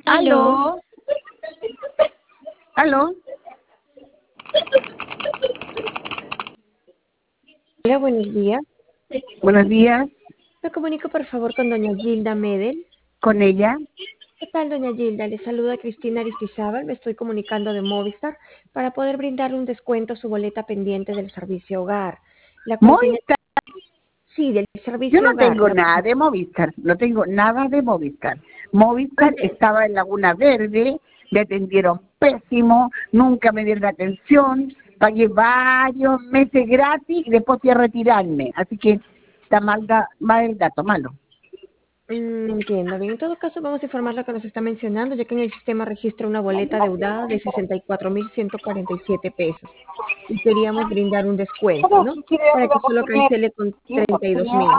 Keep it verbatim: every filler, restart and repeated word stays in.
Aló. Aló, aló. Hola, buenos días. Buenos días, Me comunico por favor con doña Gilda Medel. con ella. ¿Qué tal, doña Gilda? Le saluda Cristina Aristizábal. Me estoy comunicando de Movistar para poder brindarle un descuento a su boleta pendiente del servicio hogar, la cual tiene, Movistar, sí, del yo servicio no hogar. tengo La, nada de Movistar, no tengo nada de Movistar. Movistar cual- estaba en Laguna Verde, me atendieron pésimo, nunca me dieron atención, pagué varios meses gratis y después fui a retirarme. Así que está mal, da, mal el dato, malo. Mm, entiendo. Bien, en todo caso vamos a informar lo que nos está mencionando, ya que en el sistema registra una boleta adeudada de sesenta y cuatro mil ciento cuarenta y siete pesos. Y queríamos brindar un descuento, ¿no? Para que solo cancele con treinta y dos mil.